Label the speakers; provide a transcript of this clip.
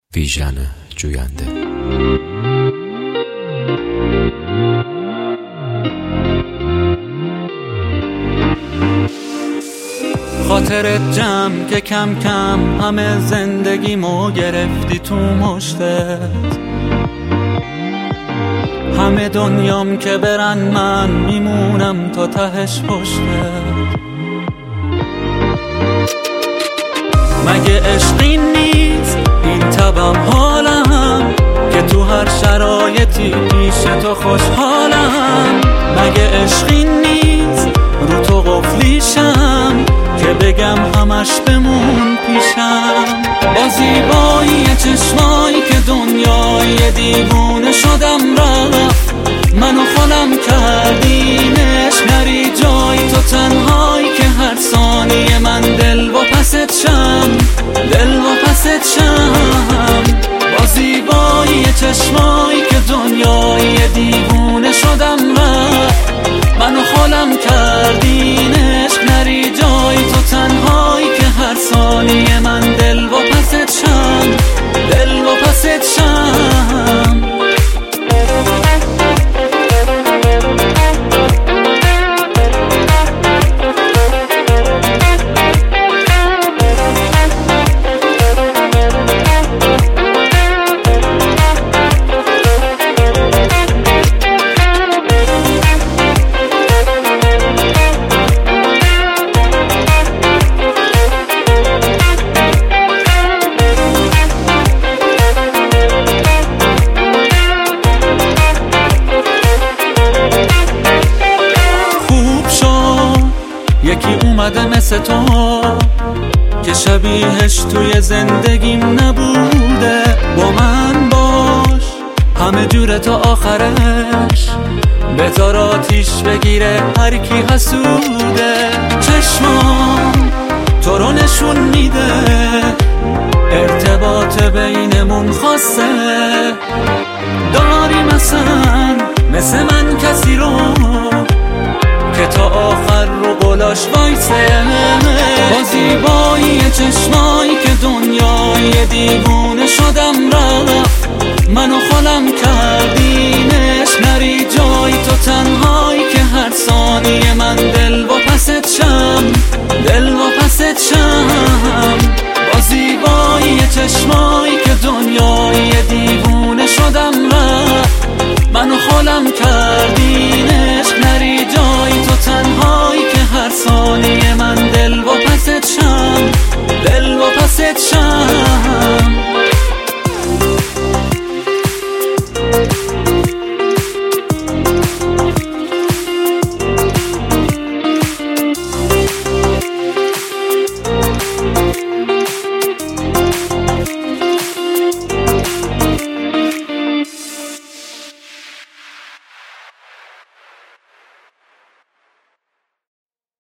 Speaker 1: ویژن جوینده.
Speaker 2: خاطرت جمع که کم کم همه زندگیمو گرفتی تو مشتت، همه دنیام که برن من میمونم تا تهش پشتت. مگه عشقی نیست این طبعم حالم که تو هر شرایطی پیش تو خوشحالم؟ مگه عشقی نیست رو تو قفلیشم که بگم همش بمون پیشم؟ با زیبایی چشمایی که دنیای دیوونه شدم رفت، منو خودم کردینش نری جای تو تنهایی که هر ثانیه من دل و پست شم، دل و پست شم. با زیبایی چشمایی که دنیای دیوونه شدم رفت، منو خودم کردینش نری جای تو تنهایی که هر ثانیه من دل و پست شم، دل و پست شم. یکی اومده مثل تو که شبیهش توی زندگیم نبوده، با من باش همه جوره تا آخرش، بذار آتیش بگیره هر کی حسوده. چشمام تو رو نشون میده ارتباط بینمون خاصه، داری مثل من کسی رو که تا آخر رو قلاش وایسه. با زیبایی چشمایی که دنیای دیوونه شدم رفت، منو خودم کردینش نری جای تو تنهایی که هر ثانیه من دل و پست شم، دل و پست شم.